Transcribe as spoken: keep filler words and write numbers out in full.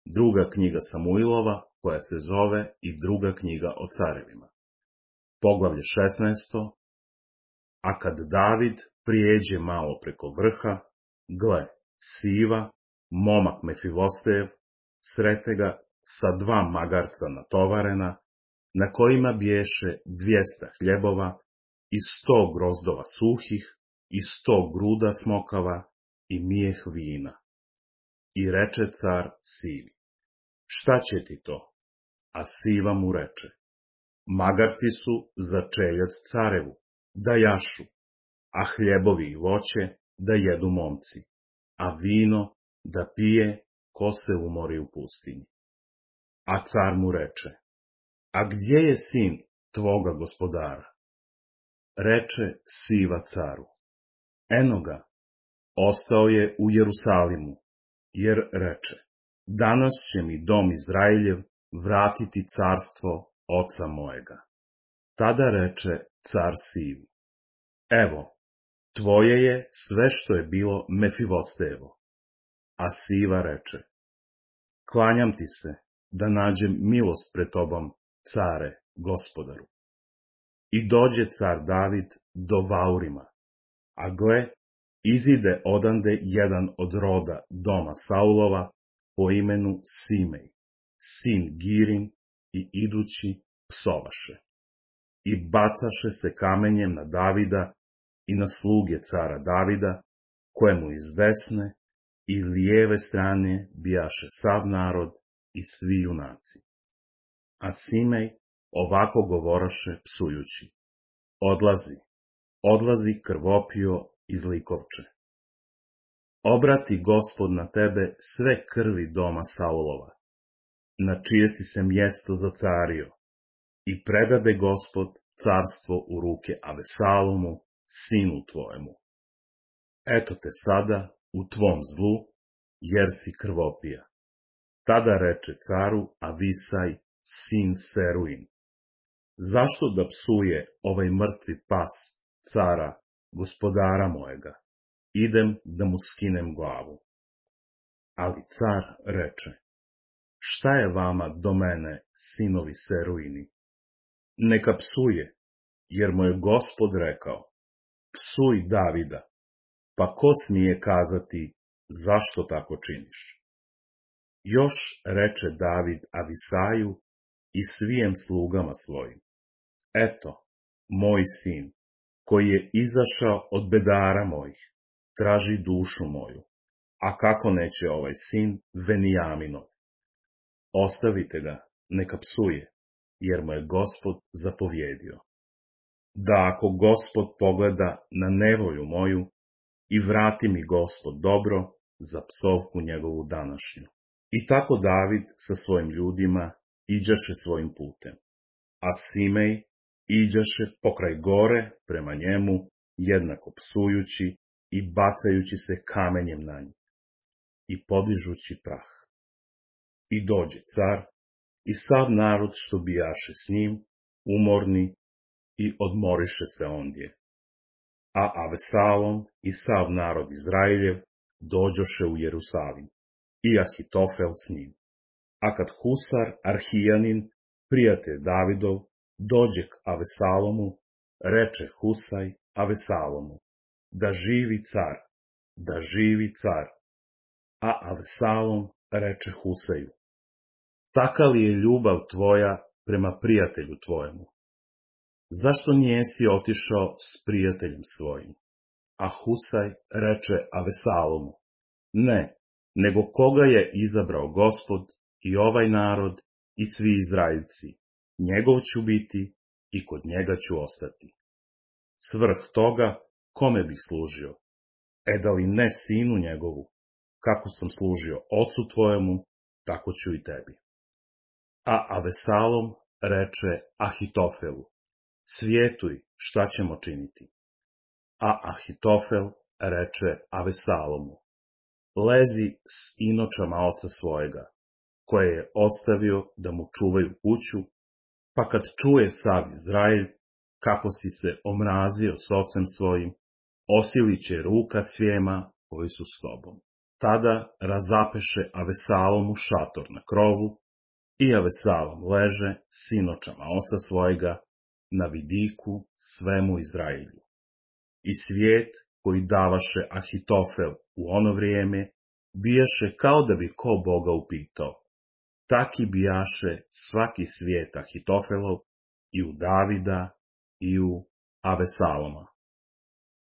druga knjiga Samuilova, koja se zove i druga knjiga o carevima. Poglavlje šesnaesto. A kad David prijeđe malo preko vrha, gle, Siva, momak Mefivostejev, srete ga sa dva magarca natovarena, na kojima biješe dvjesta hljebova i sto grozdova suhih i sto gruda smokava i mijeh vina. I reče car Sivi: šta će ti to? A Siva mu reče: magarci su za čeljac carevu, da jašu, a hljebovi i voće da jedu momci, a vino da pije ko se umori u pustinji. A car mu reče: a gdje je sin tvoga gospodara? Reče Siva caru: eno ga, ostao je u Jerusalimu, jer reče: danas će mi dom Izraeljev vratiti carstvo oca mojega. Tada reče car Sivi: evo, tvoje je sve što je bilo Mefivostejevo. A Siva reče: klanjam ti se, da nađem milost pred tobom, care, gospodaru. I dođe car David do Vaurima, a gle, izide odande jedan od roda doma Saulova po imenu Simej, sin Girin, i idući psovaše. I bacaše se kamenjem na Davida i na sluge cara Davida, kojemu iz desne i lijeve strane bijaše sav narod i svi junaci. A Simej ovako govoraše psujući: odlazi, odlazi krvopio i zlikovče. Obrati Gospod na tebe sve krvi doma Saulova, na čije si se mjesto zacario, i predade Gospod carstvo u ruke Avesalomu, sinu tvojemu. Eto te sada u tvom zlu, jer si krvopija. Tada reče caru Avisaj, sin Seruin: zašto da psuje ovaj mrtvi pas cara, gospodara mojega? Idem da mu skinem glavu. Ali car reče: šta je vama do mene, sinovi Seruini? Neka psuje, jer mu je Gospod rekao: psuj Davida, pa ko smije kazati zašto tako činiš? Još reče David Avisaju i svijem slugama svojim: eto, moj sin, koji je izašao od bedara mojih, traži dušu moju, a kako neće ovaj sin Venijaminov? Ostavite ga, neka psuje, jer mu je Gospod zapovjedio. Da ako Gospod pogleda na nevolju moju i vrati mi Gospod dobro za psovku njegovu današnju. I tako David sa svojim ljudima iđaše svojim putem, a Simej iđaše pokraj gore prema njemu, jednako psujući i bacajući se kamenjem na njih i podižući prah. I dođe car i sav narod što bijaše s njim, umorni, i odmoriše se ondje. A Avesalom i sav narod Izraeljev dođoše u Jerusalim, i Ahitofel s njim. A kad Husar Arhijanin, prijatelj Davidov, dođe k Avesalomu, reče Husaj Avesalomu: da živi car, da živi car. A Avesalom reče Husaju: taka li je ljubav tvoja prema prijatelju tvojemu? Zašto nijesi otišao s prijateljem svojim? A Husaj reče Avesalomu: ne, nego koga je izabrao Gospod, i ovaj narod i svi Izraeljci, njegov ću biti i kod njega ću ostati. Svrh toga, kome bih služio? E da li ne sinu njegovu? Kako sam služio ocu tvojemu, tako ću i tebi. A Avesalom reče Ahitofelu: svijetuj, šta ćemo činiti? A Ahitofel reče Avesalomu: lezi s inočama oca svojega, koje je ostavio da mu čuvaju kuću, pa kad čuje sav Izrael, kako si se omrazio s ocem svojim, osilit će ruka svijema koji su s tobom. Tada razapeše Avesalomu šator na krovu i Avesalom leže sinočama oca svojega na vidiku svemu Izrailju. I svijet koji davaše Ahitofel u ono vrijeme bijaše kao da bi ko Boga upitao. Taki bijaše svaki svijet Ahitofelov i u Davida i u Avesaloma.